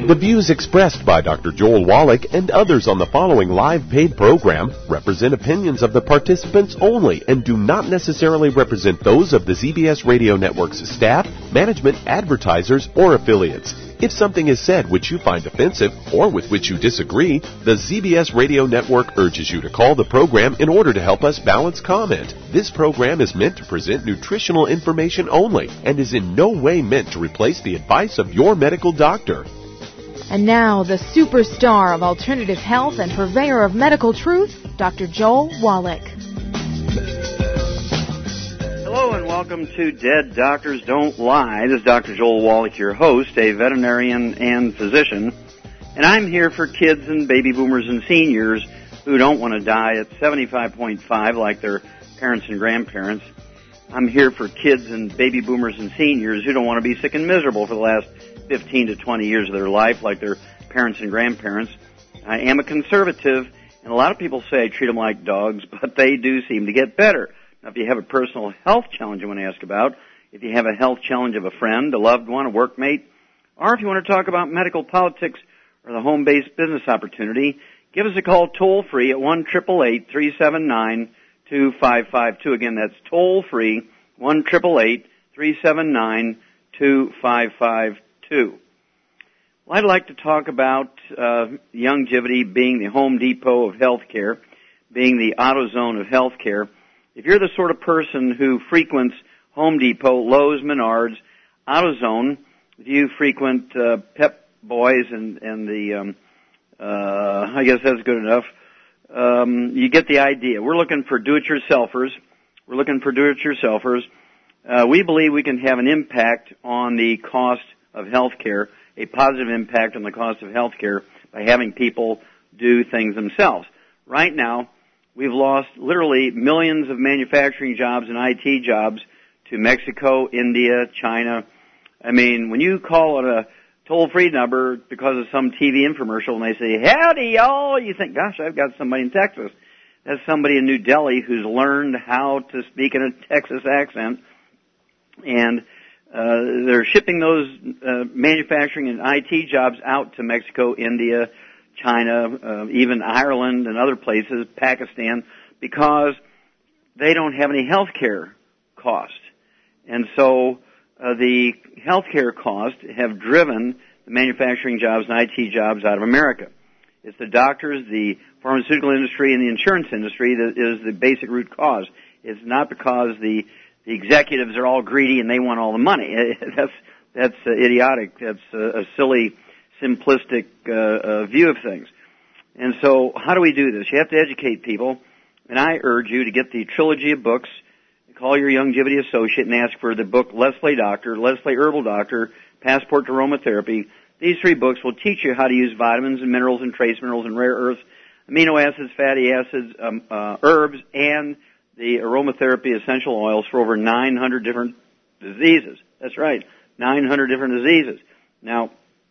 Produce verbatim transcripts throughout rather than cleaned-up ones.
The views expressed by Doctor Joel Wallach and others on the following live paid program represent opinions of the participants only and do not necessarily represent those of the Z B S Radio Network's staff, management, advertisers, or affiliates. If something is said which you find offensive or with which you disagree, the Z B S Radio Network urges you to call the program in order to help us balance comment. This program is meant to present nutritional information only and is in no way meant to replace the advice of your medical doctor. And now, the superstar of alternative health and purveyor of medical truth, Doctor Joel Wallach. Hello and welcome to Dead Doctors Don't Lie. This is Doctor Joel Wallach, your host, a veterinarian and physician. And I'm here for kids and baby boomers and seniors who don't want to die at seventy-five point five like their parents and grandparents. I'm here for kids and baby boomers and seniors who don't want to be sick and miserable for the last fifteen to twenty years of their life like their parents and grandparents. I am a conservative, and a lot of people say I treat them like dogs, but they do seem to get better. Now, if you have a personal health challenge you want to ask about, if you have a health challenge of a friend, a loved one, a workmate, or if you want to talk about medical politics or the home-based business opportunity, give us a call toll-free at one eight eight eight, three seven nine, two five five two. Again, that's toll-free, one eight eight eight, three seven nine, two five five two. Well, I'd like to talk about uh, Youngevity being the Home Depot of healthcare, being the AutoZone of healthcare. If you're the sort of person who frequents Home Depot, Lowe's, Menards, AutoZone, if you frequent uh, Pep Boys and, and the, um, uh, I guess that's good enough, um, you get the idea. We're looking for do-it-yourselfers. We're looking for do-it-yourselfers. Uh, we believe we can have an impact on the cost of healthcare, a positive impact on the cost of healthcare by having people do things themselves. Right now, we've lost literally millions of manufacturing jobs and I T jobs to Mexico, India, China. I mean, when you call it a toll-free number because of some T V infomercial and they say, howdy, y'all, you think, gosh, I've got somebody in Texas. That's somebody in New Delhi who's learned how to speak in a Texas accent. And uh, they're shipping those uh, manufacturing and I T jobs out to Mexico, India, China, uh, even Ireland and other places, Pakistan, because they don't have any health care cost. And so uh, the health care costs have driven the manufacturing jobs and I T jobs out of America. It's the doctors, the pharmaceutical industry, and the insurance industry that is the basic root cause. It's not because the, the executives are all greedy and they want all the money. that's that's uh, idiotic. That's uh, a silly simplistic uh, uh, view of things. And so how do we do this? You have to educate people, and I urge you to get the trilogy of books, call your Youngevity associate and ask for the book Leslie Doctor, Leslie Herbal Doctor, Passport to Aromatherapy. These three books will teach you how to use vitamins and minerals and trace minerals and rare earths, amino acids, fatty acids, um, uh, herbs, and the aromatherapy essential oils for over nine hundred different diseases. That's right, nine hundred different diseases. Now,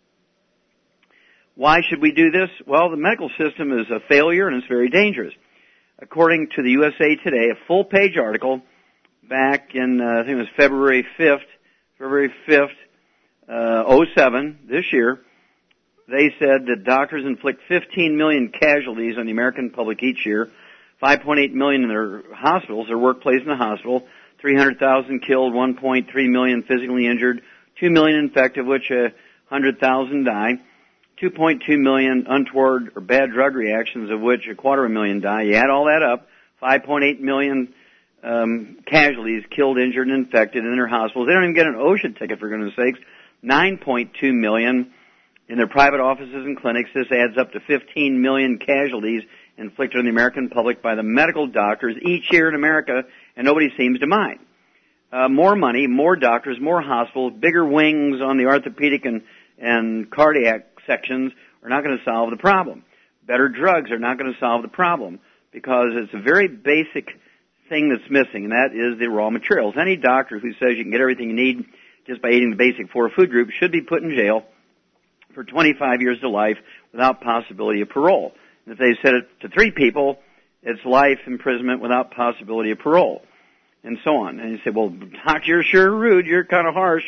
why should we do this? Well, the medical system is a failure and it's very dangerous. According to the U S A Today, a full-page article back in, uh, I think it was February fifth, February fifth, uh, oh seven, this year, they said that doctors inflict fifteen million casualties on the American public each year, five point eight million in their hospitals, their workplace in the hospital, three hundred thousand killed, one point three million physically injured, two million infected, of which one hundred thousand die, two point two million untoward or bad drug reactions, of which a quarter of a million die. You add all that up, five point eight million um, casualties, killed, injured, and infected in their hospitals. They don't even get an OSHA ticket, for goodness sakes. nine point two million in their private offices and clinics. This adds up to fifteen million casualties inflicted on the American public by the medical doctors each year in America, and nobody seems to mind. Uh, more money, more doctors, more hospitals, bigger wings on the orthopedic and, and cardiac sections are not going to solve the problem. Better drugs are not going to solve the problem because it's a very basic thing that's missing, and that is the raw materials. Any doctor who says you can get everything you need just by eating the basic four food groups should be put in jail for twenty-five years to life without possibility of parole. And if they said it to three people, it's life imprisonment without possibility of parole, and so on. And you say, well, doc, you're sure rude. You're kind of harsh.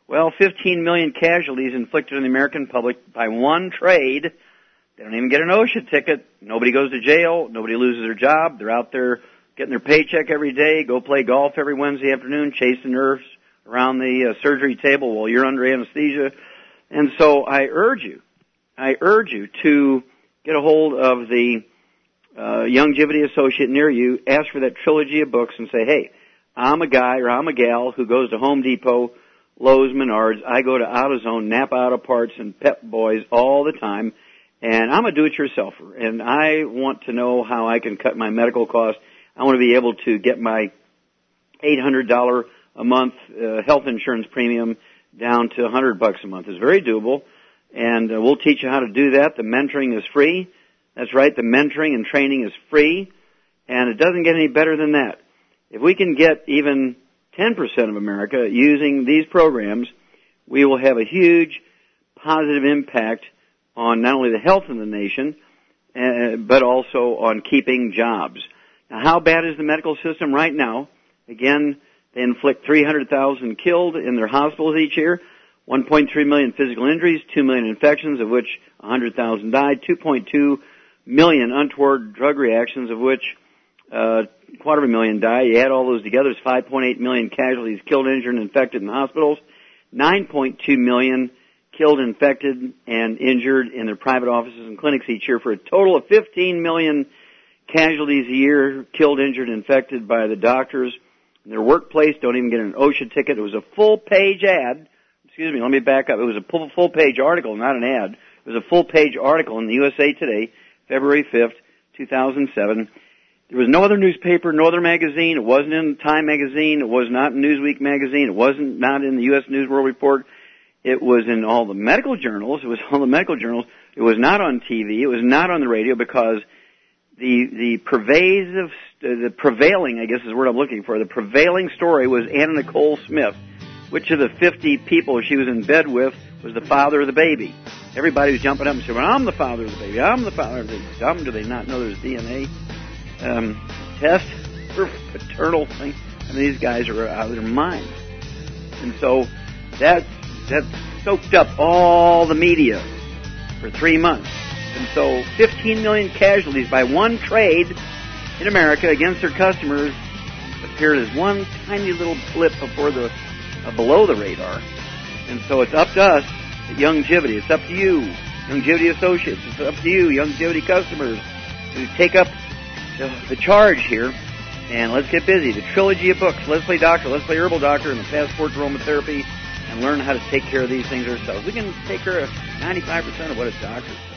Well, fifteen million casualties inflicted on the American public by one trade. They don't even get an OSHA ticket. Nobody goes to jail. Nobody loses their job. They're out there getting their paycheck every day, go play golf every Wednesday afternoon, chase the nurse around the uh, surgery table while you're under anesthesia. And so I urge you, I urge you to get a hold of the uh, Youngevity associate near you, ask for that trilogy of books and say, hey, I'm a guy or I'm a gal who goes to Home Depot, Lowe's, Menards. I go to AutoZone, Napa Auto Parts, and Pep Boys all the time, and I'm a do-it-yourselfer, and I want to know how I can cut my medical costs. I want to be able to get my eight hundred dollars a month uh, health insurance premium down to one hundred bucks a month. It's very doable, and uh, we'll teach you how to do that. The mentoring is free. That's right, the mentoring and training is free, and it doesn't get any better than that. If we can get even ten percent of America using these programs, we will have a huge positive impact on not only the health of the nation, uh, but also on keeping jobs. Now, how bad is the medical system right now? Again, they inflict three hundred thousand killed in their hospitals each year, one point three million physical injuries, two million infections, of which one hundred thousand died, two point two million untoward drug reactions, of which uh, quarter of a million die. You add all those together, it's five point eight million casualties killed, injured, and infected in hospitals, nine point two million killed, infected, and injured in their private offices and clinics each year, for a total of fifteen million casualties a year, killed, injured, infected by the doctors in their workplace, don't even get an OSHA ticket. It was a full-page ad. Excuse me, let me back up. It was a full-page article, not an ad. It was a full-page article in the U S A Today, February fifth, two thousand seven. There was no other newspaper, no other magazine. It wasn't in Time magazine. It was not in Newsweek magazine. It wasn't not in the U S News World Report. It was in all the medical journals. It was all the medical journals. It was not on T V. It was not on the radio, because the the pervasive, the prevailing, I guess is the word I'm looking for, the prevailing story was Anna Nicole Smith. Which of the fifty people she was in bed with was the father of the baby? Everybody was jumping up and saying, well, I'm the father of the baby. I'm the father of the baby. Dumb, do they not know there's D N A um, test for paternal thing? I mean, these guys are out of their minds. And so that, that soaked up all the media for three months. And so fifteen million casualties by one trade in America against their customers appeared as one tiny little blip before the uh, below the radar. And so it's up to us at Youngevity. It's up to you, Youngevity Associates. It's up to you, Youngevity customers, to take up the, the charge here. And let's get busy. The trilogy of books, Let's Play Doctor, Let's Play Herbal Doctor, and the Passport to Aromatherapy, and learn how to take care of these things ourselves. We can take care of ninety-five percent of what a doctor says.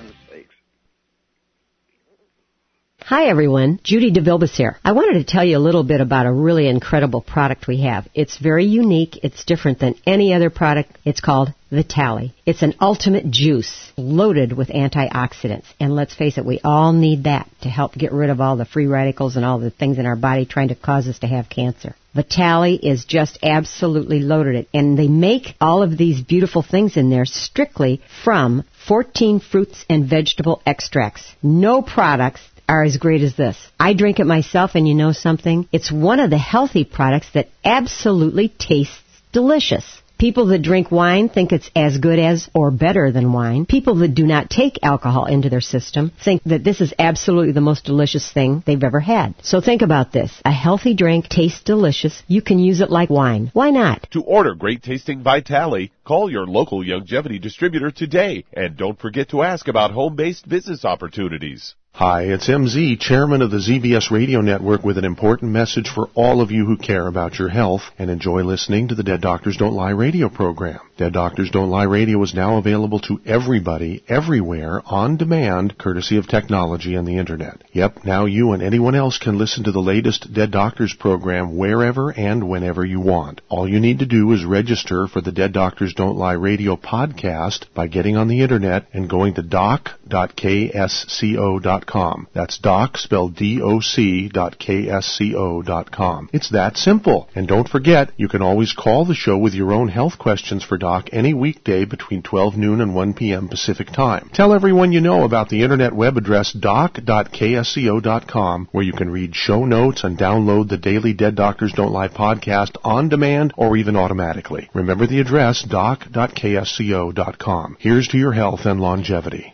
Hi, everyone. Judy DeVilbiss here. I wanted to tell you a little bit about a really incredible product we have. It's very unique. It's different than any other product. It's called Vitali. It's an ultimate juice loaded with antioxidants. And let's face it, we all need that to help get rid of all the free radicals and all the things in our body trying to cause us to have cancer. Vitali is just absolutely loaded. And they make all of these beautiful things in there strictly from fourteen fruits and vegetable extracts. No products are as great as this. I drink it myself, and you know something? It's one of the healthy products that absolutely tastes delicious. People that drink wine think it's as good as or better than wine. People that do not take alcohol into their system think that this is absolutely the most delicious thing they've ever had. So think about this. A healthy drink tastes delicious. You can use it like wine. Why not? To order great-tasting Vitali, call your local Youngevity distributor today. And don't forget to ask about home-based business opportunities. Hi, it's M Z, chairman of the Z B S Radio Network, with an important message for all of you who care about your health and enjoy listening to the Dead Doctors Don't Lie radio program. Dead Doctors Don't Lie radio is now available to everybody, everywhere, on demand, courtesy of technology and the Internet. Yep, now you and anyone else can listen to the latest Dead Doctors program wherever and whenever you want. All you need to do is register for the Dead Doctors Don't Lie radio podcast by getting on the Internet and going to doc dot k s c o dot com. That's doc, spelled D O C, dot K S C O dot com. It's that simple. And don't forget, you can always call the show with your own health questions for Doctor Doc any weekday between twelve noon and one p.m. Pacific Time. Tell everyone you know about the internet web address doc dot k s c o dot com, where you can read show notes and download the daily Dead Doctors Don't Lie podcast on demand or even automatically. Remember the address doc dot k s c o dot com. Here's to your health and longevity.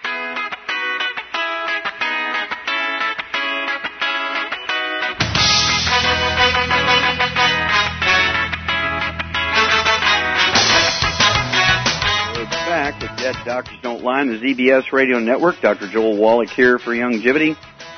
Dead Doctors Don't Lie on the Z B S Radio Network. Doctor Joel Wallach here for Youngevity.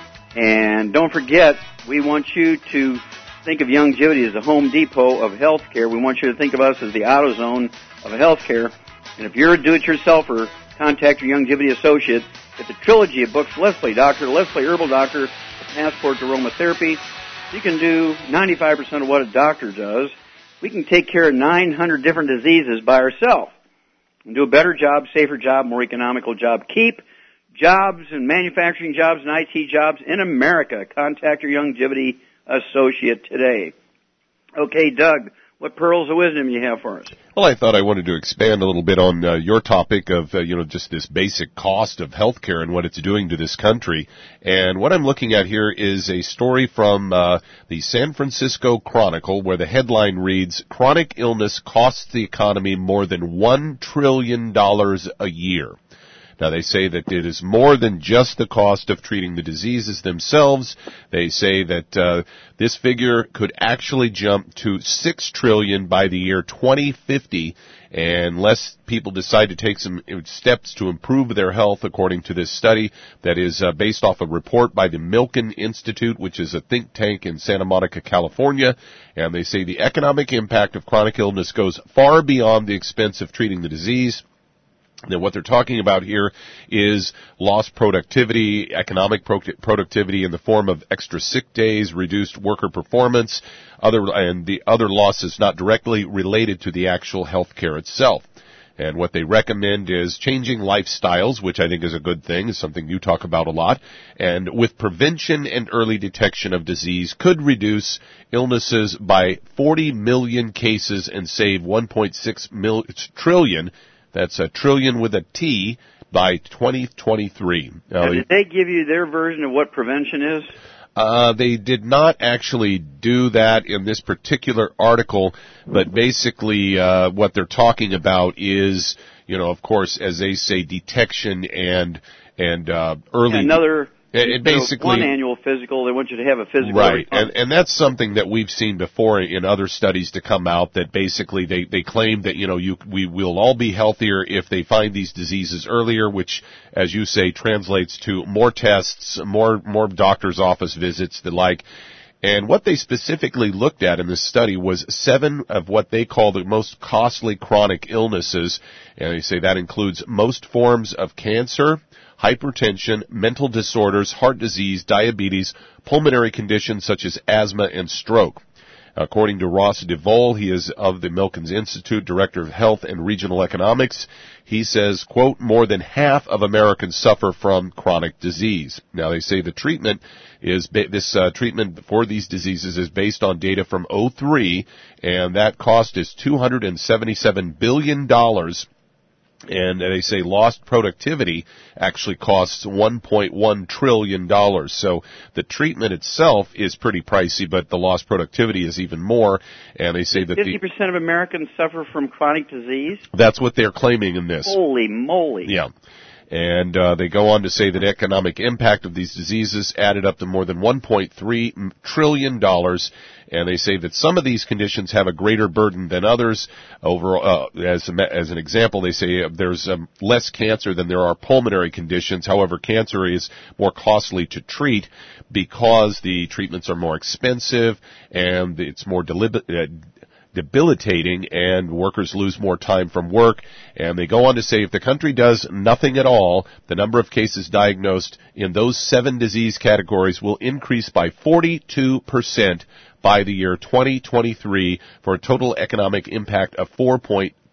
And don't forget, we want you to think of Youngevity as the Home Depot of healthcare. We want you to think of us as the AutoZone of healthcare. And if you're a do-it-yourselfer, contact your Youngevity associate. Get the trilogy of books, Leslie, Doctor Leslie, Herbal Doctor, Passport to Aromatherapy. You can do ninety-five percent of what a doctor does. We can take care of nine hundred different diseases by ourselves. And do a better job, safer job, more economical job. Keep jobs and manufacturing jobs and I T jobs in America. Contact your Youngevity associate today. Okay, Doug, what pearls of wisdom you have for us? Well, I thought I wanted to expand a little bit on uh, your topic of, uh, you know, just this basic cost of healthcare and what it's doing to this country. And what I'm looking at here is a story from uh, the San Francisco Chronicle, where the headline reads, "Chronic illness costs the economy more than one trillion dollars a year." Now, they say that it is more than just the cost of treating the diseases themselves. They say that uh, this figure could actually jump to six trillion dollars by the year twenty fifty, unless people decide to take some steps to improve their health, according to this study that is uh, based off a report by the Milken Institute, which is a think tank in Santa Monica, California. And they say the economic impact of chronic illness goes far beyond the expense of treating the disease. Now, what they're talking about here is lost productivity, economic pro- productivity in the form of extra sick days, reduced worker performance, other and the other losses not directly related to the actual health care itself. And what they recommend is changing lifestyles, which I think is a good thing, is something you talk about a lot. And with prevention and early detection of disease could reduce illnesses by forty million cases and save one point six mil- trillion. That's a trillion with a T by twenty twenty-three. Now, did they give you their version of what prevention is? Uh, they did not actually do that in this particular article, but basically uh, what they're talking about is, you know, of course, as they say, detection and and uh, early. Another. It basically, one annual physical, they want you to have a physical. Right, and, and that's something that we've seen before in other studies to come out, that basically they, they claim that, you know, you, we will all be healthier if they find these diseases earlier, which, as you say, translates to more tests, more, more doctor's office visits, the like. And what they specifically looked at in this study was seven of what they call the most costly chronic illnesses. And they say that includes most forms of cancer, hypertension, mental disorders, heart disease, diabetes, pulmonary conditions such as asthma and stroke. According to Ross DeVol, he is of the Milken Institute, Director of Health and Regional Economics. He says, quote, more than half of Americans suffer from chronic disease. Now, they say the treatment is, this uh, treatment for these diseases is based on data from oh three, and that cost is two hundred seventy-seven billion dollars. And they say lost productivity actually costs one point one trillion dollars. So the treatment itself is pretty pricey, but the lost productivity is even more. And they say that fifty percent of Americans suffer from chronic disease? That's what they're claiming in this. Holy moly. Yeah. And uh, they go on to say that economic impact of these diseases added up to more than one point three trillion dollars. And they say that some of these conditions have a greater burden than others. Over, uh, as, a, as an example, they say there's um, less cancer than there are pulmonary conditions. However, cancer is more costly to treat because the treatments are more expensive and it's more deliberate. Uh, debilitating, and workers lose more time from work. And they go on to say if the country does nothing at all, the number of cases diagnosed in those seven disease categories will increase by forty-two percent by the year twenty twenty-three, for a total economic impact of four point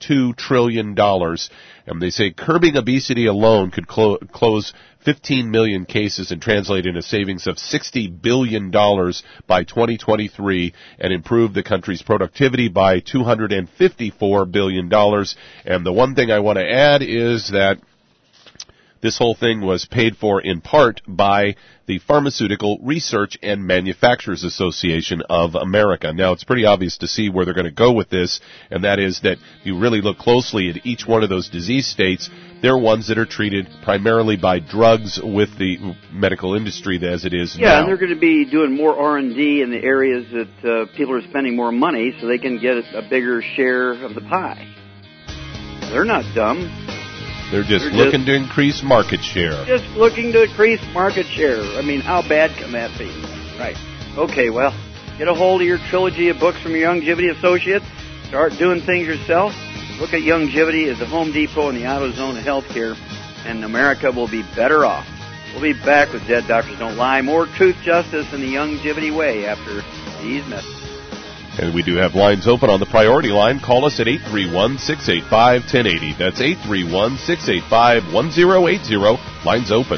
two trillion dollars. And they say curbing obesity alone could clo- close fifteen million cases and translate into savings of sixty billion dollars by twenty twenty-three and improve the country's productivity by two hundred fifty-four billion dollars. And the one thing I want to add is that this whole thing was paid for in part by the Pharmaceutical Research and Manufacturers Association of America. Now, it's pretty obvious to see where they're going to go with this, and that is that if you really look closely at each one of those disease states, they're ones that are treated primarily by drugs with the medical industry as it is yeah, now. And they're going to be doing more R and D in the areas that uh, people are spending more money so they can get a bigger share of the pie. They're not dumb. They're just They're looking just, to increase market share. Just looking to increase market share. I mean, how bad can that be? Right. Okay, well, get a hold of your trilogy of books from your Youngevity associate. Start doing things yourself. Look at Youngevity as the Home Depot and the AutoZone of healthcare, and America will be better off. We'll be back with Dead Doctors Don't Lie. More truth, justice, and the Youngevity way after these messages. And we do have lines open on the priority line. Call us at eight three one, six eight five, one zero eight zero. That's eight three one, six eight five, one zero eight zero. Lines open.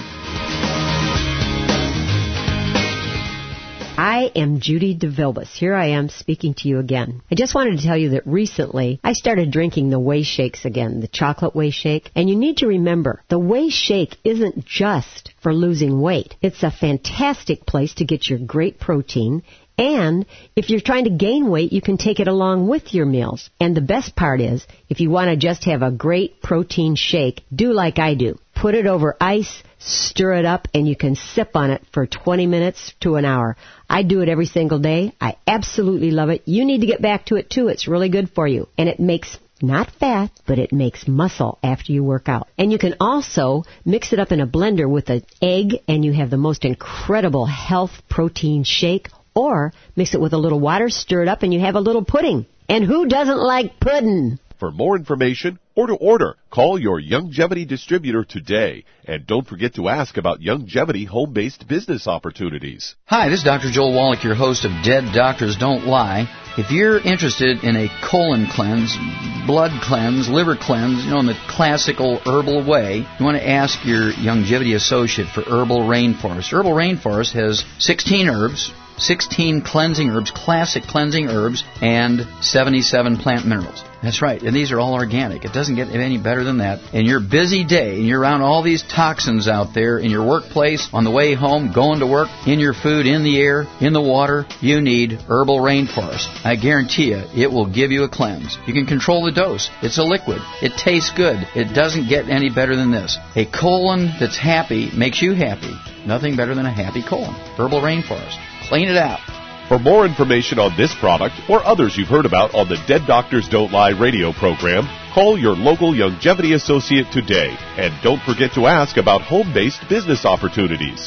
I am Judy DeVilbus. Here I am speaking to you again. I just wanted to tell you that recently I started drinking the Whey Shakes again, the chocolate Whey Shake. And you need to remember, the Whey Shake isn't just for losing weight. It's a fantastic place to get your great protein. And if you're trying to gain weight, you can take it along with your meals. And the best part is, if you want to just have a great protein shake, do like I do. Put it over ice, stir it up, and you can sip on it for twenty minutes to an hour. I do it every single day. I absolutely love it. You need to get back to it, too. It's really good for you. And it makes not fat, but it makes muscle after you work out. And you can also mix it up in a blender with an egg, and you have the most incredible health protein shake. Or mix it with a little water, stir it up, and you have a little pudding. And who doesn't like pudding? For more information or to order, call your Youngevity distributor today. And don't forget to ask about Youngevity home-based business opportunities. Hi, this is Doctor Joel Wallach, your host of Dead Doctors Don't Lie. If you're interested in a colon cleanse, blood cleanse, liver cleanse, you know, in the classical herbal way, you want to ask your Youngevity associate for Herbal Rainforest. Herbal Rainforest has sixteen herbs, sixteen cleansing herbs, classic cleansing herbs, and seventy-seven plant minerals. That's right, and these are all organic. It doesn't get any better than that. In your busy day, and you're around all these toxins out there, in your workplace, on the way home, going to work, in your food, in the air, in the water, you need Herbal Rainforest. I guarantee you, it will give you a cleanse. You can control the dose. It's a liquid. It tastes good. It doesn't get any better than this. A colon that's happy makes you happy. Nothing better than a happy colon. Herbal Rainforest. Clean it out. For more information on this product or others you've heard about on the Dead Doctors Don't Lie radio program, call your local Youngevity associate today. And don't forget to ask about home-based business opportunities.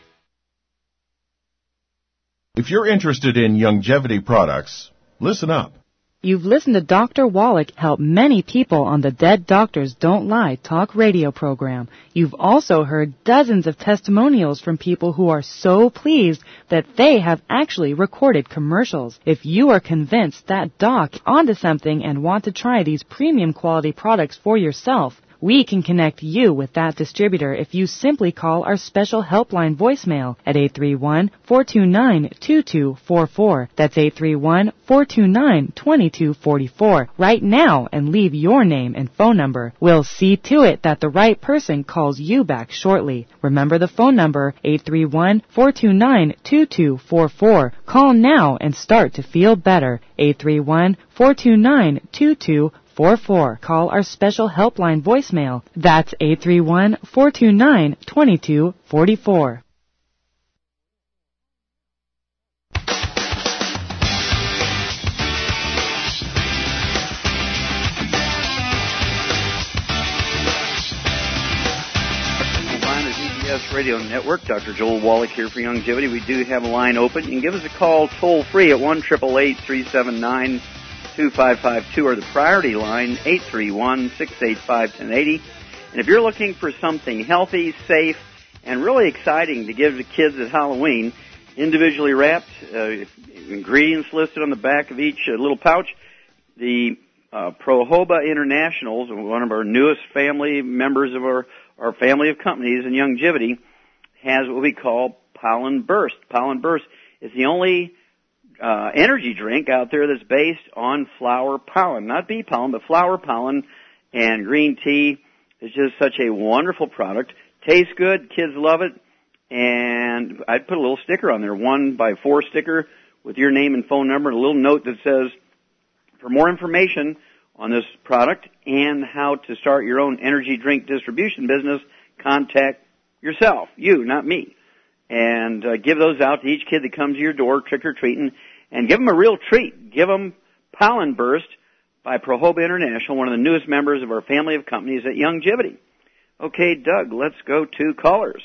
If you're interested in Youngevity products, listen up. You've listened to Doctor Wallach help many people on the Dead Doctors Don't Lie talk radio program. You've also heard dozens of testimonials from people who are so pleased that they have actually recorded commercials. If you are convinced that Doc onto something and want to try these premium quality products for yourself, we can connect you with that distributor if you simply call our special helpline voicemail at eight three one, four two nine, two two four four. That's eight three one, four two nine, two two four four. Right now and leave your name and phone number. We'll see to it that the right person calls you back shortly. Remember the phone number, eight three one, four two nine, two two four four. Call now and start to feel better. eight three one, four two nine, two two four four. Call our special helpline voicemail. That's eight three one, four two nine, two two four four. Radio Network. Doctor Joel Wallach here for Youngevity. We do have a line open. You can give us a call toll free at one eight eight eight, three seven nine, two five five two or the priority line eight three one, six eight five, one zero eight zero. And if you're looking for something healthy, safe, and really exciting to give the kids at Halloween, individually wrapped, uh, ingredients listed on the back of each uh, little pouch, the uh, Prohoba International, one of our newest family members of our, our family of companies in Youngevity, has what we call Pollen Burst. Pollen Burst is the only uh, energy drink out there that's based on flower pollen, not bee pollen, but flower pollen. And green tea is just such a wonderful product. Tastes good, kids love it, and I'd put a little sticker on there, one by four sticker with your name and phone number, and a little note that says, for more information on this product and how to start your own energy drink distribution business, contact yourself, you, not me. And uh, give those out to each kid that comes to your door trick-or-treating, and give them a real treat. Give them Pollen Burst by Prohoba International, one of the newest members of our family of companies at Youngevity. Okay, Doug, let's go to callers.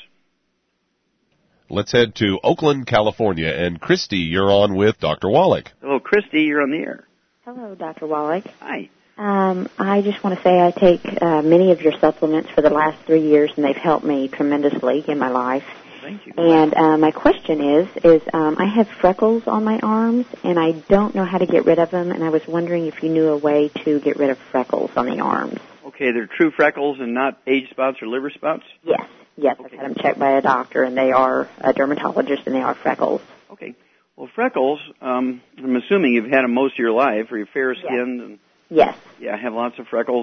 Let's head to Oakland, California. And Christy, you're on with Doctor Wallach. Hello, Christy, you're on the air. Hello, Doctor Wallach. Hi. Um, I just want to say I take uh, many of your supplements for the last three years, and they've helped me tremendously in my life. Thank you. And uh, my question is, is um, I have freckles on my arms, and I don't know how to get rid of them, and I was wondering if you knew a way to get rid of freckles on the arms. Okay, they're true freckles and not age spots or liver spots? Yes, yes. Okay. I've had them checked by a doctor, and they are a dermatologist, and they are freckles. Okay. Well, freckles, um, I'm assuming you've had them most of your life, or you're fair-skinned. Yes. And, yes. Yeah, I have lots of freckles.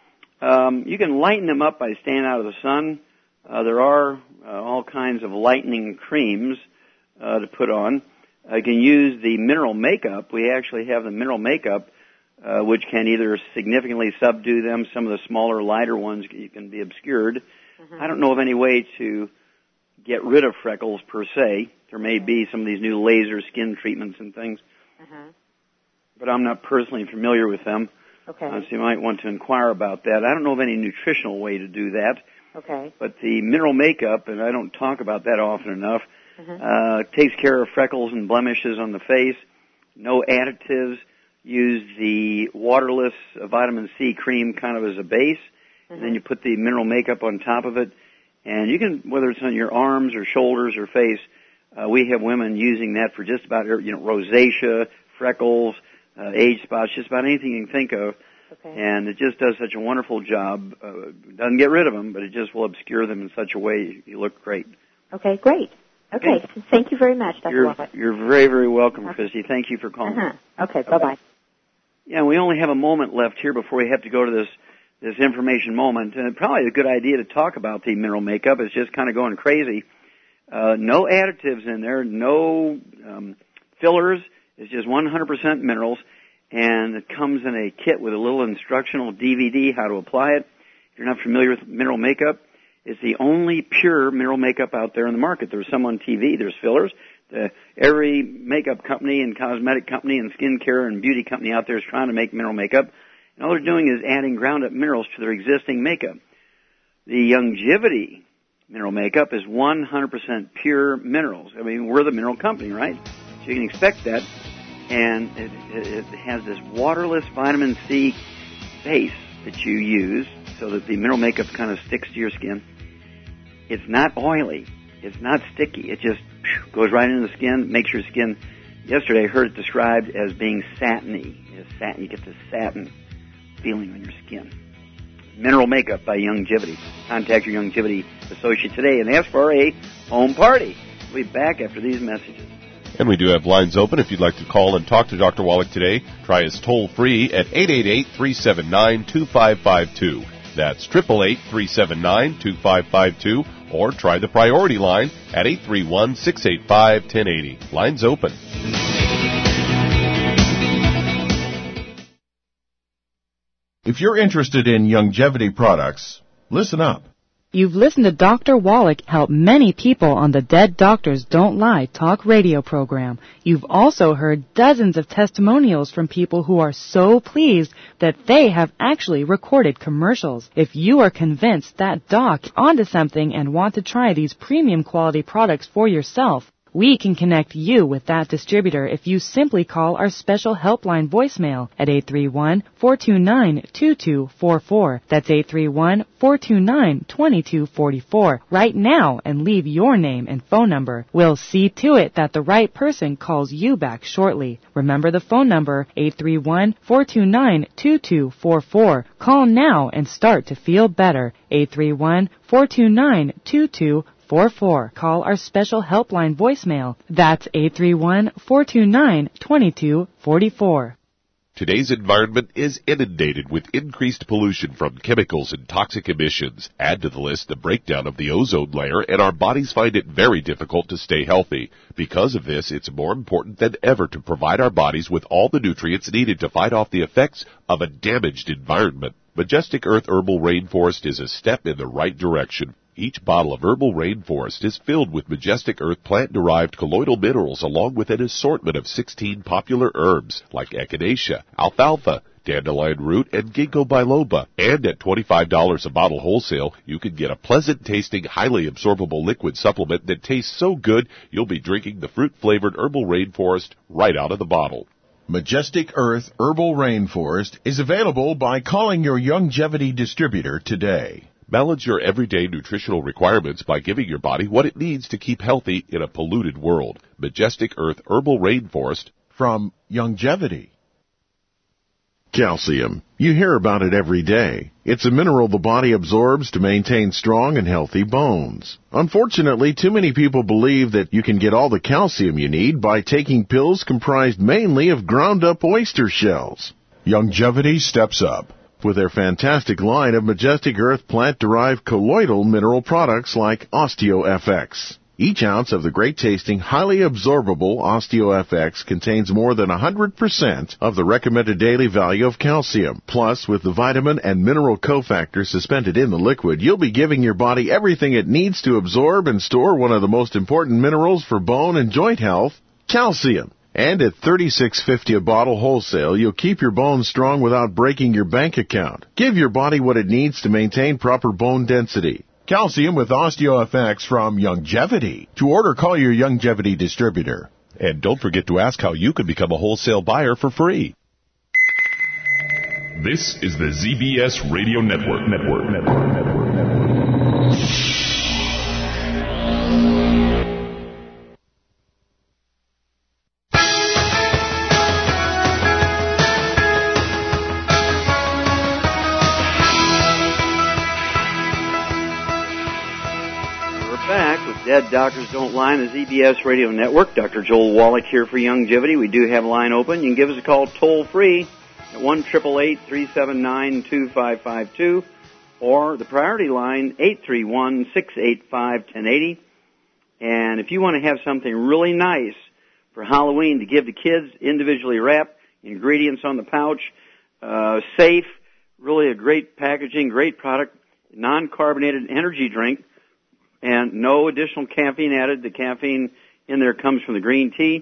Um, you can lighten them up by staying out of the sun. Uh, there are uh, all kinds of lightening creams uh, to put on. Uh, you can use the mineral makeup. We actually have the mineral makeup, uh, which can either significantly subdue them. Some of the smaller, lighter ones you can be obscured. Mm-hmm. I don't know of any way to get rid of freckles per se. There may be some of these new laser skin treatments and things, mm-hmm. but I'm not personally familiar with them. Okay. Uh, so you might want to inquire about that. I don't know of any nutritional way to do that. Okay. But the mineral makeup, and I don't talk about that often enough, mm-hmm. uh, takes care of freckles and blemishes on the face. No additives. Use the waterless uh, vitamin C cream kind of as a base, mm-hmm. and then you put the mineral makeup on top of it. And you can, whether it's on your arms or shoulders or face, uh, we have women using that for just about, you know, rosacea, freckles, uh, age spots, just about anything you can think of. Okay. And it just does such a wonderful job. Uh, doesn't get rid of them, but it just will obscure them in such a way you look great. Okay, great. Okay, okay. Thank you very much, Doctor You're, Wallach. You're very, very welcome, Christy. Thank you for calling. Uh-huh. Okay, bye-bye. Yeah, we only have a moment left here before we have to go to this this information moment. And probably a good idea to talk about the mineral makeup. It's just kind of going crazy. Uh, no additives in there, no um, fillers. It's just one hundred percent minerals. And it comes in a kit with a little instructional D V D how to apply it. If you're not familiar with mineral makeup, it's the only pure mineral makeup out there in the market. There's some on T V. There's fillers. The, every makeup company and cosmetic company and skincare and beauty company out there is trying to make mineral makeup. And all they're doing is adding ground-up minerals to their existing makeup. The Youngevity mineral makeup is one hundred percent pure minerals. I mean, we're the mineral company, right? So you can expect that. And it, it, it has this waterless vitamin C base that you use so that the mineral makeup kind of sticks to your skin. It's not oily. It's not sticky. It just goes right into the skin, makes your skin. Yesterday I heard it described as being satiny. It's satin. You get this satin feeling on your skin. Mineral makeup by Youngevity. Contact your Youngevity associate today and ask for a home party. We'll be back after these messages. And we do have lines open. If you'd like to call and talk to Doctor Wallach today, try us toll-free at eight eight eight, three seven nine, two five five two. That's eight eight eight, three seven nine, two five five two. Or try the priority line at eight three one, six eight five, one zero eight zero. Lines open. If you're interested in Youngevity products, listen up. You've listened to Doctor Wallach help many people on the Dead Doctors Don't Lie talk radio program. You've also heard dozens of testimonials from people who are so pleased that they have actually recorded commercials. If you are convinced that doc onto something and want to try these premium quality products for yourself, We can connect you with that distributor if you simply call our special helpline voicemail at eight three one, four two nine, two two four four. That's eight three one, four two nine, two two four four right now and leave your name and phone number. We'll see to it that the right person calls you back shortly. Remember the phone number, eight three one, four two nine, two two four four. Call now and start to feel better. eight three one, four two nine, two two four four. Call our special helpline voicemail. That's eight three one, four two nine, two two four four. Today's environment is inundated with increased pollution from chemicals and toxic emissions. Add to the list the breakdown of the ozone layer, and our bodies find it very difficult to stay healthy. Because of this, it's more important than ever to provide our bodies with all the nutrients needed to fight off the effects of a damaged environment. Majestic Earth Herbal Rainforest is a step in the right direction. Each bottle of Herbal Rainforest is filled with Majestic Earth plant-derived colloidal minerals along with an assortment of sixteen popular herbs like echinacea, alfalfa, dandelion root, and ginkgo biloba. And at twenty-five dollars a bottle wholesale, you can get a pleasant-tasting, highly absorbable liquid supplement that tastes so good you'll be drinking the fruit-flavored Herbal Rainforest right out of the bottle. Majestic Earth Herbal Rainforest is available by calling your Youngevity distributor today. Balance your everyday nutritional requirements by giving your body what it needs to keep healthy in a polluted world. Majestic Earth Herbal Rainforest from Youngevity. Calcium. You hear about it every day. It's a mineral the body absorbs to maintain strong and healthy bones. Unfortunately, too many people believe that you can get all the calcium you need by taking pills comprised mainly of ground-up oyster shells. Youngevity steps up with their fantastic line of Majestic Earth plant-derived colloidal mineral products like OsteoFX. Each ounce of the great-tasting, highly absorbable OsteoFX contains more than one hundred percent of the recommended daily value of calcium. Plus, with the vitamin and mineral cofactors suspended in the liquid, you'll be giving your body everything it needs to absorb and store one of the most important minerals for bone and joint health, calcium. And at thirty-six fifty a bottle wholesale, you'll keep your bones strong without breaking your bank account. Give your body what it needs to maintain proper bone density. Calcium with OsteoFX from Youngevity. To order, call your Youngevity distributor. And don't forget to ask how you can become a wholesale buyer for free. This is the Z B S Radio Network. Network. Network. Network. Network. Dead Doctors Don't Lie on the Z B S Radio Network. Doctor Joel Wallach here for Youngevity. We do have a line open. You can give us a call toll-free at one eight eight eight, three seven nine, two five five two or the priority line, eight three one, six eight five, one oh eight oh. And if you want to have something really nice for Halloween to give the kids, individually wrapped, ingredients on the pouch, uh, safe, really a great packaging, great product, non-carbonated energy drink, and no additional caffeine added. The caffeine in there comes from the green tea.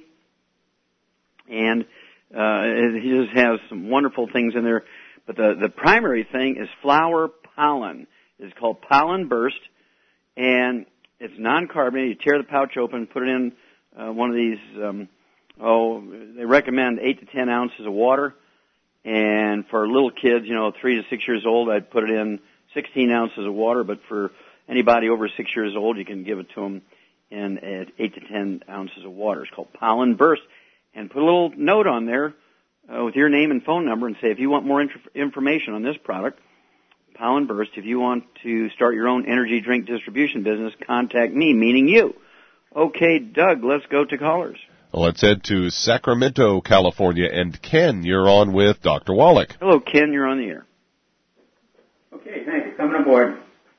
And uh, it just has some wonderful things in there. But the, the primary thing is flower pollen. It's called Pollen Burst. And it's non-carbonated. You tear the pouch open, put it in uh, one of these, um, oh, they recommend eight to ten ounces of water. And for little kids, you know, three to six years old, I'd put it in sixteen ounces of water. But for anybody over six years old, you can give it to them in at eight to ten ounces of water. It's called Pollen Burst. And put a little note on there uh, with your name and phone number and say, if you want more inf- information on this product, Pollen Burst, if you want to start your own energy drink distribution business, contact me, meaning you. Okay, Doug, let's go to callers. Well, let's head to Sacramento, California. And Ken, you're on with Doctor Wallach. Hello, Ken, you're on the air. Okay, thanks. Coming aboard.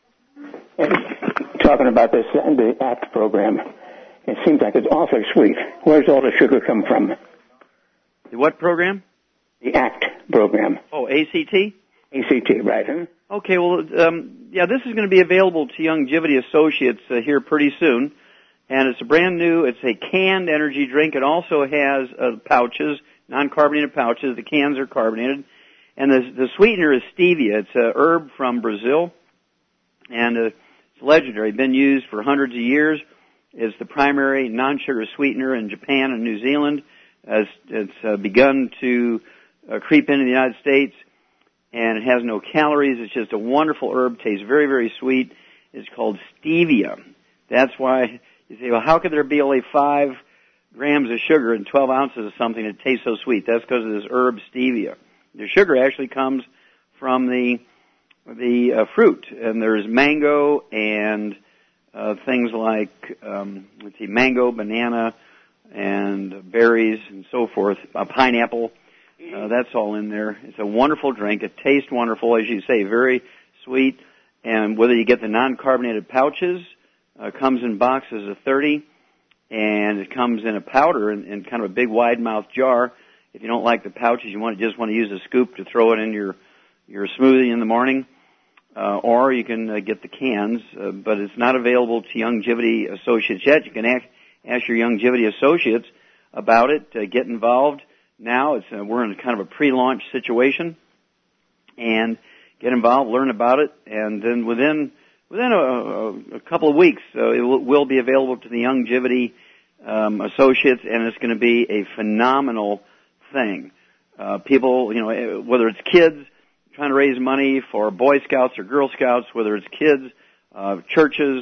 Talking about this, the ACT program, it seems like it's awfully sweet. Where's all the sugar come from? The what program? The ACT program. Oh, A C T? A C T, right. Huh? Okay, well, um, yeah, this is going to be available to Youngevity Associates uh, here pretty soon. And it's a brand new, it's a canned energy drink. It also has uh, pouches, non-carbonated pouches. The cans are carbonated. And the, the sweetener is stevia. It's a herb from Brazil. And uh, it's legendary. Been used for hundreds of years. It's the primary non-sugar sweetener in Japan and New Zealand. It's, it's uh, begun to uh, creep into the United States, and it has no calories. It's just a wonderful herb. Tastes very, very sweet. It's called stevia. That's why you say, well, how could there be only five grams of sugar and twelve ounces of something that tastes so sweet? That's because of this herb stevia. The sugar actually comes from the the uh, fruit, and there's mango and uh, things like um, let's see, mango, banana, and berries and so forth. Uh, pineapple, uh, that's all in there. It's a wonderful drink. It tastes wonderful, as you say, very sweet. And whether you get the non-carbonated pouches, uh, comes in boxes of thirty, and it comes in a powder in, in kind of a big wide-mouthed jar. If you don't like the pouches, you want to just want to use a scoop to throw it in your your smoothie in the morning, uh, or you can uh, get the cans. Uh, but it's not available to Youngevity associates yet. You can ask, ask your Youngevity associates about it. Uh, get involved now. It's uh, we're in kind of a pre-launch situation, and get involved, learn about it, and then within within a, a couple of weeks, uh, it will, will be available to the Youngevity um, associates, and it's going to be a phenomenal thing. Uh, people, you know, whether it's kids trying to raise money for Boy Scouts or Girl Scouts, whether it's kids, uh, churches,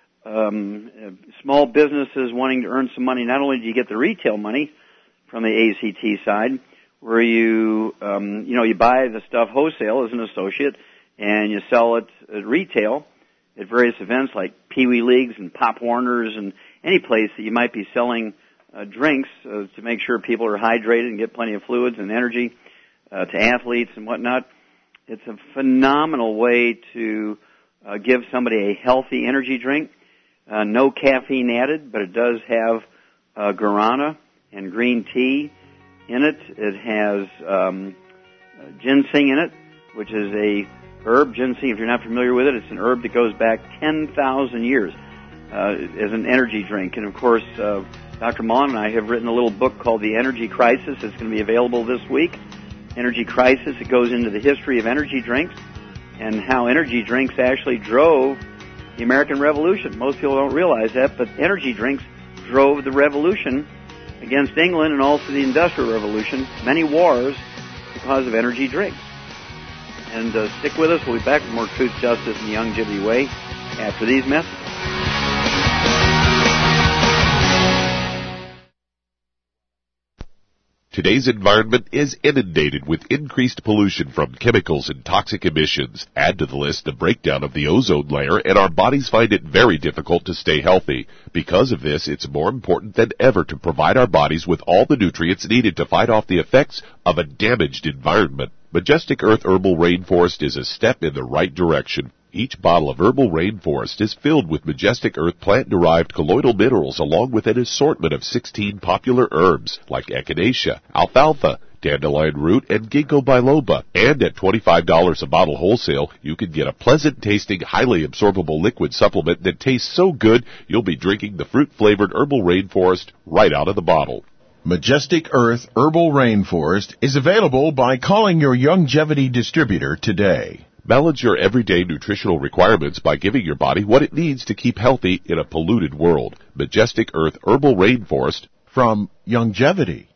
um, small businesses wanting to earn some money. Not only do you get the retail money from the A C T side, where you, um, you know, you buy the stuff wholesale as an associate, and you sell it at retail at various events like Pee Wee Leagues and Pop Warners and any place that you might be selling Uh, drinks uh, to make sure people are hydrated and get plenty of fluids and energy uh, to athletes and whatnot. It's a phenomenal way to uh, give somebody a healthy energy drink. Uh, no caffeine added, but it does have uh, guarana and green tea in it. It has um, ginseng in it, which is a herb. Ginseng, if you're not familiar with it, it's an herb that goes back ten thousand years uh, as an energy drink. And, of course, uh, Doctor Mullen and I have written a little book called The Energy Crisis. It's going to be available this week. Energy Crisis. It goes into the history of energy drinks and how energy drinks actually drove the American Revolution. Most people don't realize that, but energy drinks drove the revolution against England and also the Industrial Revolution. Many wars because of energy drinks. And uh, stick with us. We'll be back with more Truth, Justice, and the Youngevity Way after these messages. Today's environment is inundated with increased pollution from chemicals and toxic emissions. Add to the list the breakdown of the ozone layer, and our bodies find it very difficult to stay healthy. Because of this, it's more important than ever to provide our bodies with all the nutrients needed to fight off the effects of a damaged environment. Majestic Earth Herbal Rainforest is a step in the right direction. Each bottle of Herbal Rainforest is filled with Majestic Earth plant-derived colloidal minerals along with an assortment of sixteen popular herbs like echinacea, alfalfa, dandelion root, and ginkgo biloba. And at twenty-five dollars a bottle wholesale, you can get a pleasant-tasting, highly absorbable liquid supplement that tastes so good you'll be drinking the fruit-flavored Herbal Rainforest right out of the bottle. Majestic Earth Herbal Rainforest is available by calling your Youngevity distributor today. Balance your everyday nutritional requirements by giving your body what it needs to keep healthy in a polluted world. Majestic Earth Herbal Rainforest from Youngevity.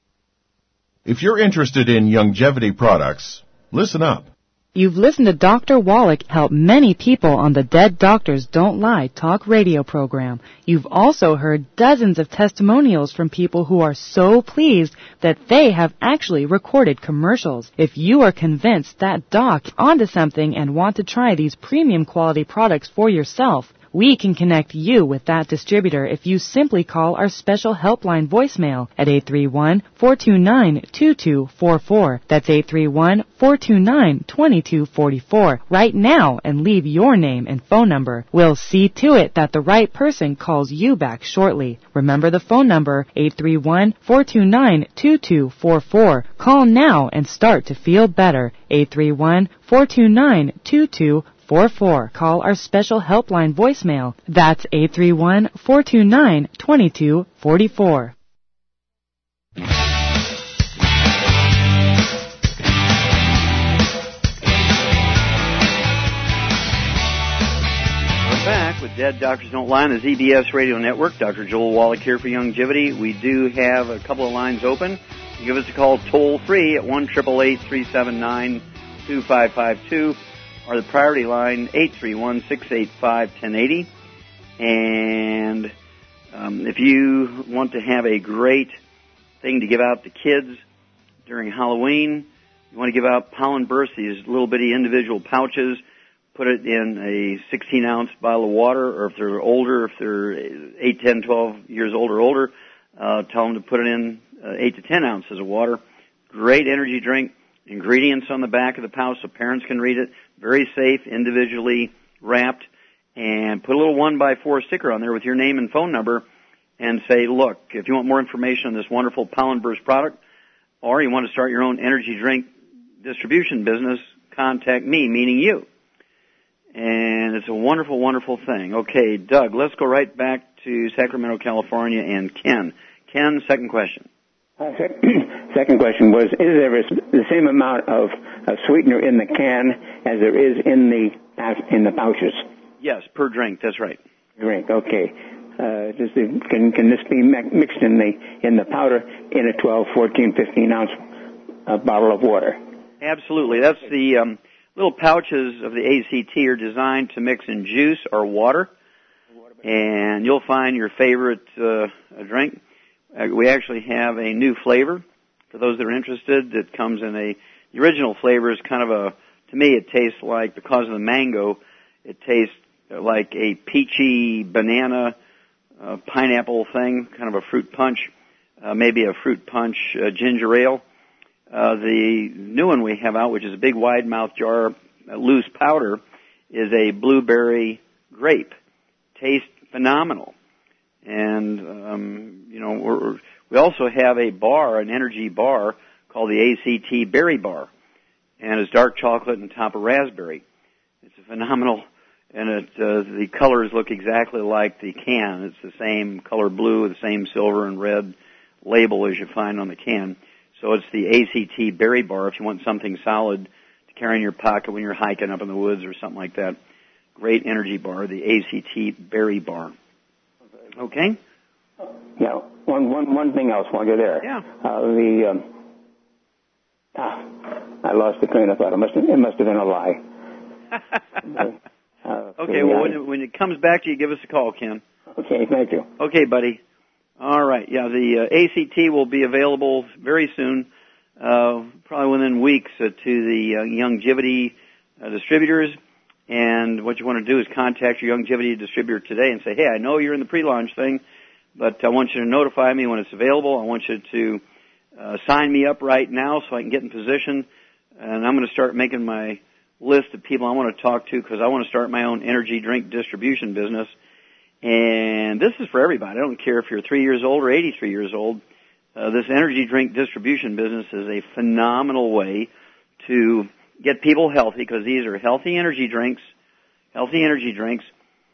If you're interested in Youngevity products, listen up. You've listened to Doctor Wallach help many people on the Dead Doctors Don't Lie talk radio program. You've also heard dozens of testimonials from people who are so pleased that they have actually recorded commercials. If you are convinced that doc onto something and want to try these premium quality products for yourself, we can connect you with that distributor if you simply call our special helpline voicemail at eight three one, four two nine, two two four four. That's eight three one, four two nine, two two four four right now and leave your name and phone number. We'll see to it that the right person calls you back shortly. Remember the phone number, eight three one, four two nine, two two four four. Call now and start to feel better. eight three one, four two nine, two two four four. Call our special helpline voicemail. That's eight three one, four two nine, two two four four. We're back. with Dead Doctors Don't Lie on the Z B S Radio Network. Doctor Joel Wallach here for Youngevity. We do have a couple of lines open. You give us a call toll-free at one eight eight eight, three seven nine, two five five two or the priority line eight three one, six eight five, one oh eight oh. And um, if you want to have a great thing to give out to kids during Halloween, you want to give out pollen bursts, these little bitty individual pouches. Put it in a sixteen ounce bottle of water, or if they're older, if they're eight, ten, twelve years old or older, uh, tell them to put it in uh, eight to ten ounces of water. Great energy drink. Ingredients on the back of the pouch so parents can read it. Very safe, individually wrapped. And put a little one by four sticker on there with your name and phone number and say, look, if you want more information on this wonderful Pollen Burst product, or you want to start your own energy drink distribution business, contact me, meaning you. And it's a wonderful, wonderful thing. Okay, Doug, let's go right back to Sacramento, California, and Ken. Ken, second question. Uh, second question was, is there the same amount of, of sweetener in the can as there is in the in the pouches? Yes, per drink. That's right. Drink. Okay. Uh, does the, can can this be mixed in the in the powder in a twelve, fourteen, fifteen ounce uh, bottle of water? Absolutely. That's the um, little pouches of the A C T are designed to mix in juice or water, and you'll find your favorite uh, drink. Uh, we actually have a new flavor for those that are interested. That comes in a the original flavor is kind of a to me it tastes like, because of the mango, it tastes like a peachy banana uh, pineapple thing, kind of a fruit punch, uh, maybe a fruit punch uh, ginger ale. Uh, the new one we have out, which is a big wide mouth jar, uh, loose powder, is a blueberry grape. Tastes phenomenal. And, um, you know, we're, we also have a bar, an energy bar, called the A C T Berry Bar. And it's dark chocolate and top of raspberry. It's a phenomenal, and it, uh, the colors look exactly like the can. It's the same color blue, the same silver and red label as you find on the can. So it's the A C T Berry Bar if you want something solid to carry in your pocket when you're hiking up in the woods or something like that. Great energy bar, the A C T Berry Bar. Okay? Yeah. One, one, one thing else while you're there. Yeah. Uh, the, um, ah, I lost the train of thought. It must have, it must have been a lie. uh, okay, well, when it, when it comes back to you, give us a call, Ken. Okay, thank you. Okay, buddy. All right. Yeah, the uh, A C T will be available very soon, uh, probably within weeks, uh, to the uh, Youngevity uh, distributors. And what you want to do is contact your Youngevity distributor today and say, hey, I know you're in the pre-launch thing, but I want you to notify me when it's available. I want you to uh, sign me up right now so I can get in position. And I'm going to start making my list of people I want to talk to because I want to start my own energy drink distribution business. And this is for everybody. I don't care if you're three years old or eighty-three years old. Uh, this energy drink distribution business is a phenomenal way to get people healthy because these are healthy energy drinks, healthy energy drinks.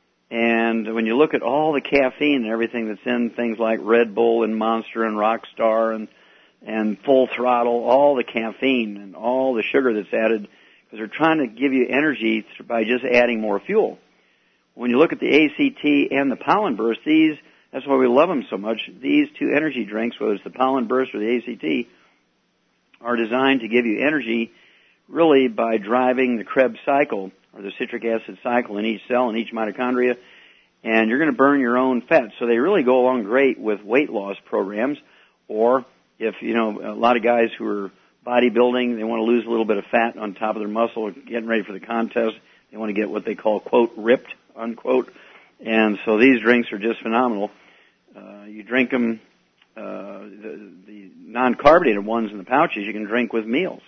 And when you look at all the caffeine and everything that's in things like Red Bull and Monster and Rockstar and, and Full Throttle, all the caffeine and all the sugar that's added, because they're trying to give you energy by just adding more fuel. When you look at the A C T and the Pollen Burst, these, that's why we love them so much. These two energy drinks, whether it's the Pollen Burst or the A C T, are designed to give you energy really by driving the Krebs cycle, or the citric acid cycle in each cell, in each mitochondria, and you're going to burn your own fat. So they really go along great with weight loss programs, or if, you know, a lot of guys who are bodybuilding, they want to lose a little bit of fat on top of their muscle, getting ready for the contest, they want to get what they call, quote, ripped, unquote. And so these drinks are just phenomenal. Uh, you drink them, uh, the, the non-carbonated ones in the pouches you can drink with meals.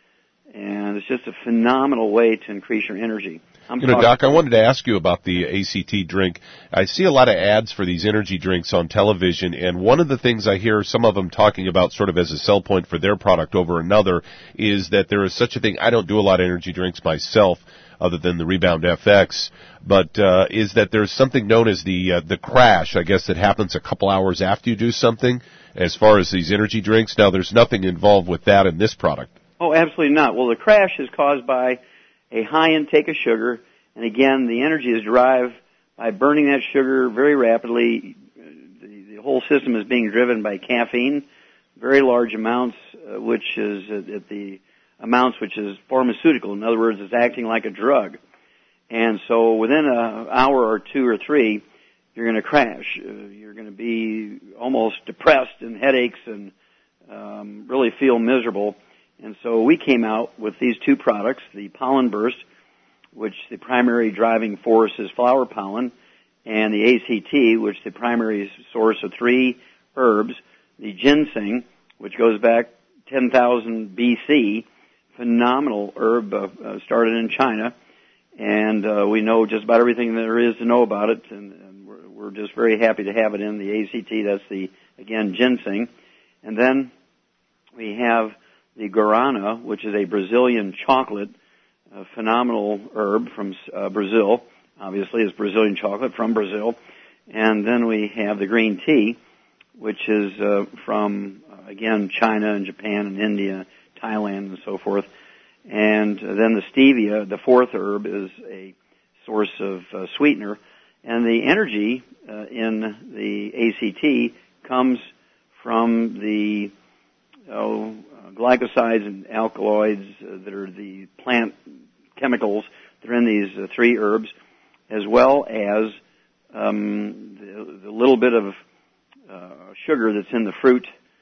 And it's just a phenomenal way to increase your energy. I'm you know, Doc, I wanted to ask you about the A C T drink. I see a lot of ads for these energy drinks on television, and one of the things I hear some of them talking about sort of as a sell point for their product over another is that there is such a thing. I don't do a lot of energy drinks myself, other than the Rebound F X, but uh, is that there's something known as the uh, the crash, I guess, that happens a couple hours after you do something as far as these energy drinks. Now, there's nothing involved with that in this product. Oh, absolutely not. Well, the crash is caused by a high intake of sugar, and again, the energy is derived by burning that sugar very rapidly, the, the whole system is being driven by caffeine, very large amounts, uh, which is at, at the amounts which is pharmaceutical. In other words, it's acting like a drug. And so within an hour or two or three, you're going to crash. Uh, you're going to be almost depressed and headaches and um, really feel miserable. And so we came out with these two products, the Pollen Burst, which the primary driving force is flower pollen, and the A C T, which the primary source of three herbs, the ginseng, which goes back ten thousand B C, phenomenal herb, uh, uh, started in China, and uh, we know just about everything there is to know about it, and, and we're, we're just very happy to have it in the A C T. That's the, again, ginseng. And then we have the guarana, which is a Brazilian chocolate, a phenomenal herb from uh, Brazil. Obviously, it's Brazilian chocolate from Brazil. And then we have the green tea, which is uh, from, uh, again, China and Japan and India, Thailand and so forth. And then the stevia, the fourth herb, is a source of uh, sweetener. And the energy uh, in the A C T comes from the oh, uh, glycosides and alkaloids uh, that are the plant chemicals that are in these uh, three herbs, as well as um, the, the little bit of uh, sugar that's in the fruit.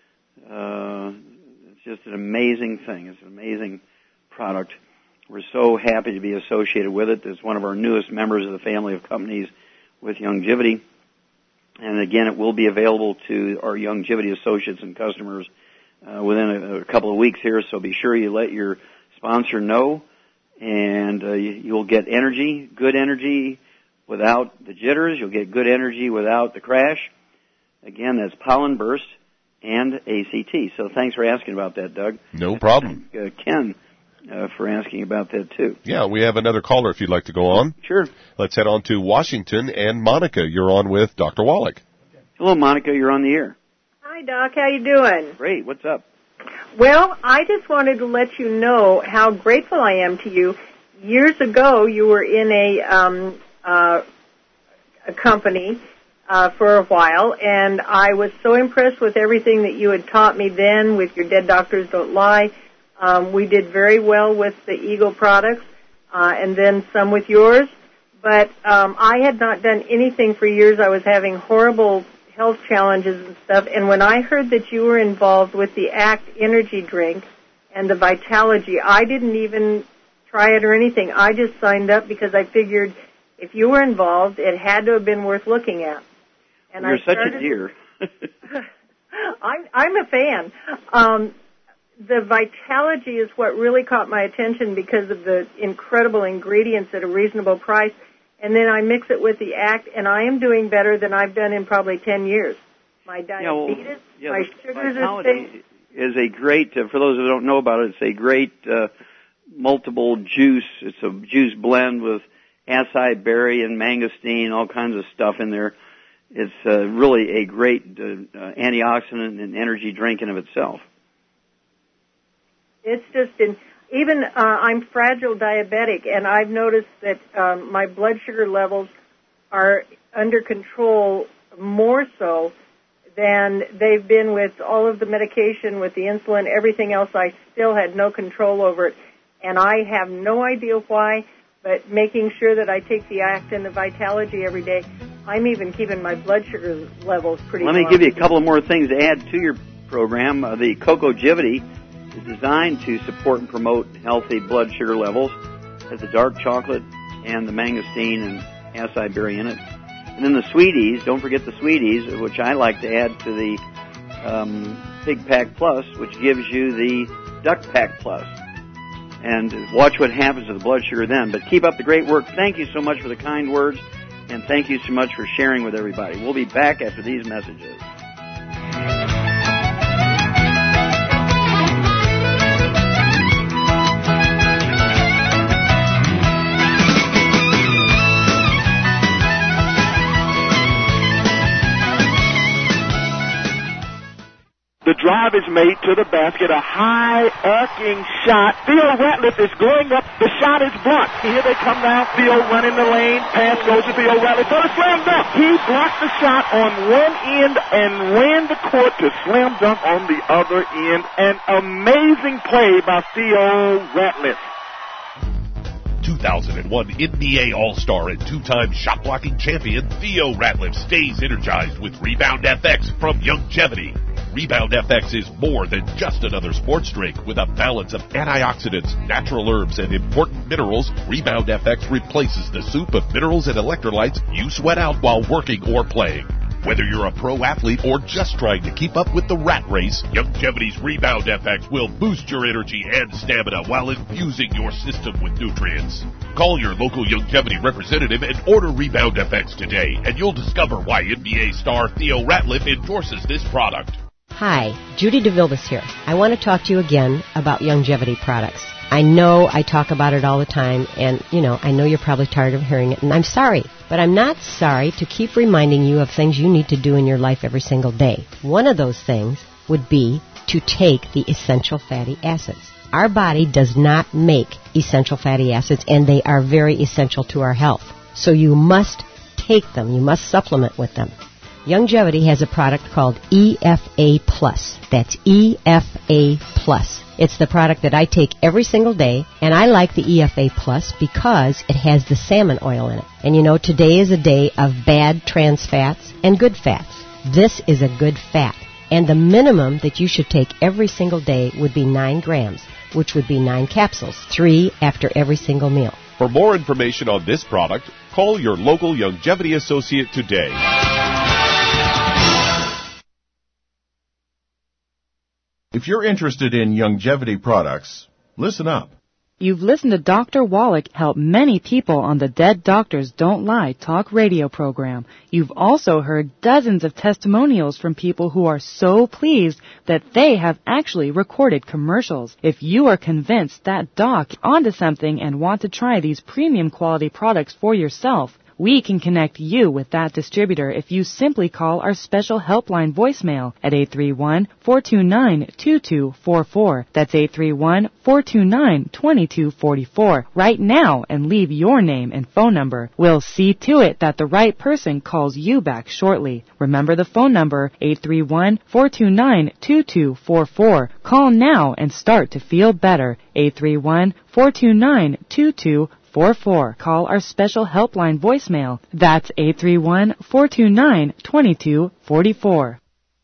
Uh, it's just an amazing thing. It's an amazing product. We're so happy to be associated with it. It's one of our newest members of the family of companies with Youngevity. And again, it will be available to our Youngevity associates and customers uh, within a, a couple of weeks here, so be sure you let your sponsor know, and uh, you, you'll get energy, good energy without the jitters. You'll get good energy without the crash. Again, that's Pollen Burst and A C T. So thanks for asking about that, Doug. No problem. Uh, Ken uh, for asking about that, too. Yeah, we have another caller if you'd like to go on. Sure. Let's head on to Washington. And Monica, you're on with Doctor Wallach. Hello, Monica. You're on the air. Hi, Doc. How you doing? Great. What's up? Well, I just wanted to let you know how grateful I am to you. Years ago, you were in a um, uh, a company uh, for a while, and I was so impressed with everything that you had taught me then with your Dead Doctors Don't Lie. Um, we did very well with the Eagle products, uh, and then some with yours. But um, I had not done anything for years. I was having horrible health challenges and stuff. And when I heard that you were involved with the ACT energy drink and the Vitalogy, I didn't even try it or anything. I just signed up because I figured if you were involved, it had to have been worth looking at. And You're I started, such a dear. I'm, I'm a fan. Um, the Vitalogy is what really caught my attention because of the incredible ingredients at a reasonable price. And then I mix it with the ACT, and I am doing better than I've done in probably ten years. My diabetes, yeah, well, yeah, my sugars are Vitality staying. is a great, uh, for those who don't know about it, it's a great uh, multiple juice. It's a juice blend with acai berry and mangosteen, all kinds of stuff in there. It's uh, really a great uh, uh, antioxidant and energy drink in of itself. It's just in, even uh, I'm fragile diabetic, and I've noticed that um, my blood sugar levels are under control more so than they've been with all of the medication, with the insulin, everything else. I still had no control over it, and I have no idea why, but making sure that I take the ACT and the Vitalogy every day, I'm even keeping my blood sugar levels pretty Let me low. give you a couple of more things to add to your program. Uh, the Cocogivity is designed to support and promote healthy blood sugar levels. It has the dark chocolate and the mangosteen and acai berry in it. And then the Sweeties, don't forget the Sweeties, which I like to add to the um, Pig Pack Plus, which gives you the Duck Pack Plus. And watch what happens to the blood sugar then. But keep up the great work. Thank you so much for the kind words, and thank you so much for sharing with everybody. We'll be back after these messages. The drive is made to the basket. A high arcing shot. Theo Ratliff is going up. The shot is blocked. Here they come now. Theo running the lane. Pass goes to Theo Ratliff for the slam dunk. He blocked the shot on one end and ran the court to slam dunk on the other end. An amazing play by Theo Ratliff. two thousand one N B A All-Star and two-time shot-blocking champion Theo Ratliff stays energized with Rebound F X from Youngevity. Rebound F X is more than just another sports drink. With a balance of antioxidants, natural herbs, and important minerals, Rebound F X replaces the soup of minerals and electrolytes you sweat out while working or playing. Whether you're a pro athlete or just trying to keep up with the rat race, Youngevity's Rebound F X will boost your energy and stamina while infusing your system with nutrients. Call your local Youngevity representative and order Rebound F X today, and you'll discover why N B A star Theo Ratliff endorses this product. Hi, Judy DeVilbiss here. I want to talk to you again about Youngevity products. I know I talk about it all the time, and, you know, I know you're probably tired of hearing it, and I'm sorry. But I'm not sorry to keep reminding you of things you need to do in your life every single day. One of those things would be to take the essential fatty acids. Our body does not make essential fatty acids, and they are very essential to our health. So you must take them. You must supplement with them. Youngevity has a product called E F A Plus. That's E F A Plus. It's the product that I take every single day, and I like the E F A Plus because it has the salmon oil in it. And you know, today is a day of bad trans fats and good fats. This is a good fat. And the minimum that you should take every single day would be nine grams, which would be nine capsules, three after every single meal. For more information on this product, call your local Youngevity associate today. If you're interested in Youngevity products, listen up. You've listened to Doctor Wallach help many people on the Dead Doctors Don't Lie talk radio program. You've also heard dozens of testimonials from people who are so pleased that they have actually recorded commercials. If you are convinced that doc is onto something and want to try these premium quality products for yourself, we can connect you with that distributor if you simply call our special helpline voicemail at eight three one, four two nine, two two four four. That's eight three one, four two nine, two two four four right now and leave your name and phone number. We'll see to it that the right person calls you back shortly. Remember the phone number, eight three one, four two nine, two two four four. Call now and start to feel better. eight three one, four two nine, two two four four. Call our special helpline voicemail. That's eight three one, four two nine, two two four four.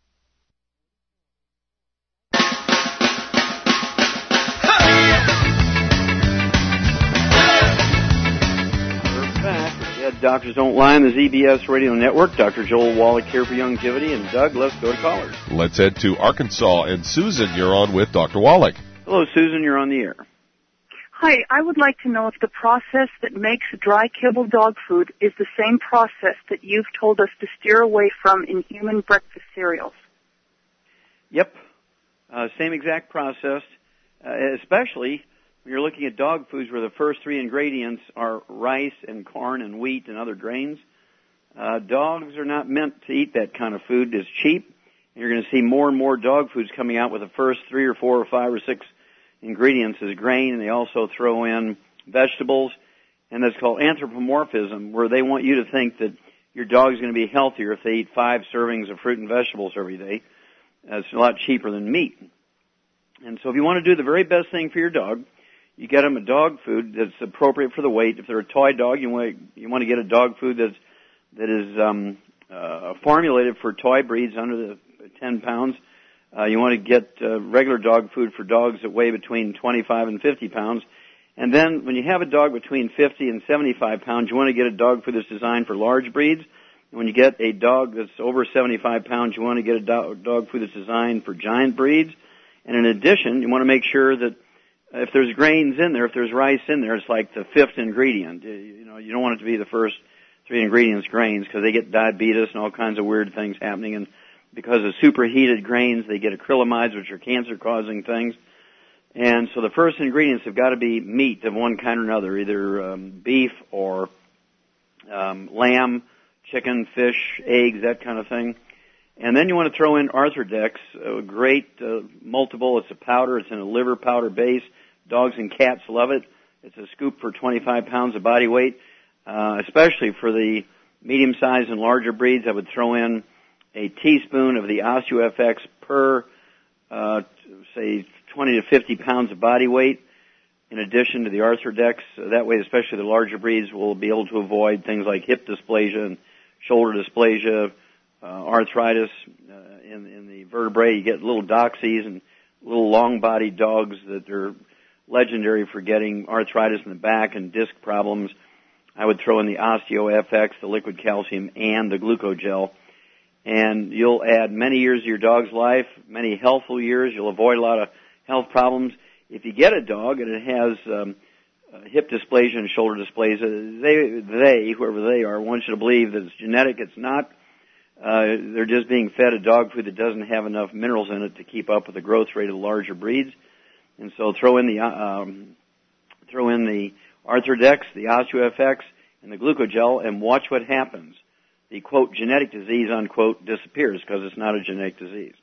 Dead Doctors Don't Lie on the Z B S Radio Network. Doctor Joel Wallach here for Youngevity. And Doug, let's go to callers. Let's head to Arkansas. And Susan, you're on with Doctor Wallach. Hello, Susan. You're on the air. Hi, I would like to know if the process that makes dry kibble dog food is the same process that you've told us to steer away from in human breakfast cereals. Yep. Uh, same exact process, uh, especially when you're looking at dog foods where the first three ingredients are rice and corn and wheat and other grains. Uh, dogs are not meant to eat that kind of food. It's cheap. And you're going to see more and more dog foods coming out with the first three or four or five or six ingredients as grain, and they also throw in vegetables, and that's called anthropomorphism, where they want you to think that your dog's going to be healthier if they eat five servings of fruit and vegetables every day. Uh, it's a lot cheaper than meat. And so if you want to do the very best thing for your dog, you get them a dog food that's appropriate for the weight. If they're a toy dog, you want you want to get a dog food that's that is um, uh, formulated for toy breeds under the ten pounds. Uh, you want to get uh, regular dog food for dogs that weigh between twenty-five and fifty pounds. And then when you have a dog between fifty and seventy-five pounds, you want to get a dog food that's designed for large breeds. And when you get a dog that's over seventy-five pounds, you want to get a do- dog food that's designed for giant breeds. And in addition, you want to make sure that if there's grains in there, if there's rice in there, it's like the fifth ingredient. You know, you don't want it to be the first three ingredients grains because they get diabetes and all kinds of weird things happening. And because of superheated grains, they get acrylamides, which are cancer-causing things. And so the first ingredients have got to be meat of one kind or another, either um, beef or um, lamb, chicken, fish, eggs, that kind of thing. And then you want to throw in Arthrodex, a great uh, multiple. It's a powder. It's in a liver powder base. Dogs and cats love it. It's a scoop for twenty-five pounds of body weight. Uh, especially for the medium-sized and larger breeds, I would throw in a teaspoon of the OsteoFX per, uh, say, twenty to fifty pounds of body weight, in addition to the Arthrodex. That way, especially the larger breeds will be able to avoid things like hip dysplasia and shoulder dysplasia, uh, arthritis uh, in, in the vertebrae. You get little doxies and little long-bodied dogs that are legendary for getting arthritis in the back and disc problems. I would throw in the OsteoFX, the liquid calcium, and the glucogel. And you'll add many years to your dog's life, many healthful years. You'll avoid a lot of health problems. If you get a dog and it has um, uh, hip dysplasia and shoulder dysplasia, they, they, whoever they are, want you to believe that it's genetic. It's not. Uh, they're just being fed a dog food that doesn't have enough minerals in it to keep up with the growth rate of the larger breeds. And so throw in the um, throw in the Arthrodex, the OsteoFX, and the glucogel, and watch what happens. The, quote, genetic disease, unquote, disappears because it's not a genetic disease.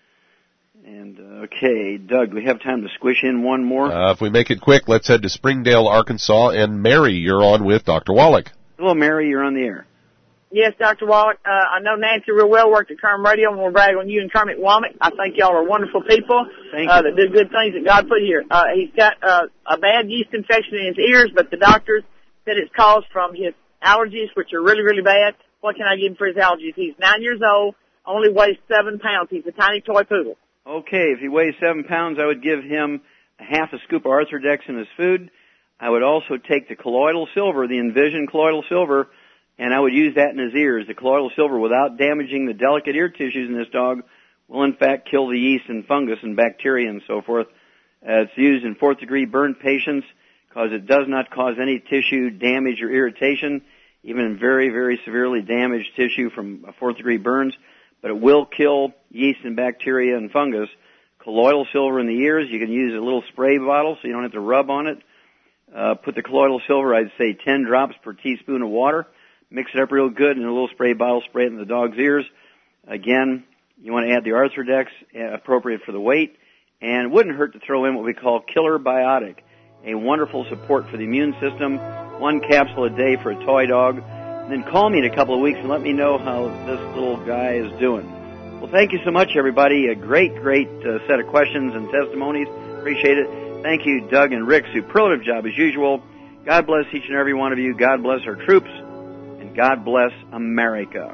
And, uh, okay, Doug, do we have time to squish in one more? Uh, if we make it quick, let's head to Springdale, Arkansas, and Mary, you're on with Doctor Wallach. Hello, Mary, you're on the air. Yes, Doctor Wallach. Uh, I know Nancy real well, worked at Kerm Radio, and we'll brag on you and Kermit Womack. I think y'all are wonderful people Thank uh, you. that do good things that God put here. Uh, he's got uh, a bad yeast infection in his ears, but the doctors said it's caused from his allergies, which are really, really bad. What can I give him for his allergies? He's nine years old, only weighs seven pounds. He's a tiny toy poodle. Okay, if he weighs seven pounds, I would give him a half a scoop of Arthrodex in his food. I would also take the colloidal silver, the Envision colloidal silver, and I would use that in his ears. The colloidal silver, without damaging the delicate ear tissues in this dog, will in fact kill the yeast and fungus and bacteria and so forth. Uh, it's used in fourth degree burn patients because it does not cause any tissue damage or irritation, even in very, very severely damaged tissue from fourth degree burns, but it will kill yeast and bacteria and fungus. Colloidal silver in the ears, you can use a little spray bottle so you don't have to rub on it. Uh, put the colloidal silver, I'd say ten drops per teaspoon of water. Mix it up real good in a little spray bottle, spray it in the dog's ears. Again, you want to add the Arthrodex, uh, appropriate for the weight. And it wouldn't hurt to throw in what we call Killer Biotic, a wonderful support for the immune system, one capsule a day for a toy dog. And then call me in a couple of weeks and let me know how this little guy is doing. Well, thank you so much, everybody. A great, great uh, set of questions and testimonies. Appreciate it. Thank you, Doug and Rick. Superlative job as usual. God bless each and every one of you. God bless our troops. And God bless America.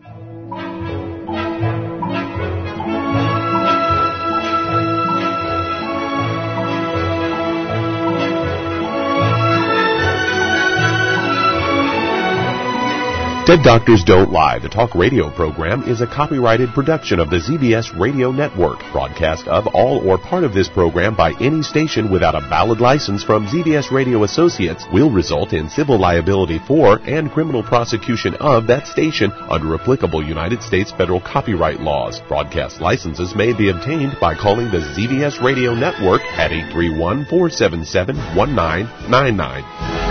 Dead Doctors Don't Lie, the talk radio program, is a copyrighted production of the Z B S Radio Network. Broadcast of all or part of this program by any station without a valid license from Z B S Radio Associates will result in civil liability for and criminal prosecution of that station under applicable United States federal copyright laws. Broadcast licenses may be obtained by calling the Z B S Radio Network at eight three one, four seven seven, one nine nine nine.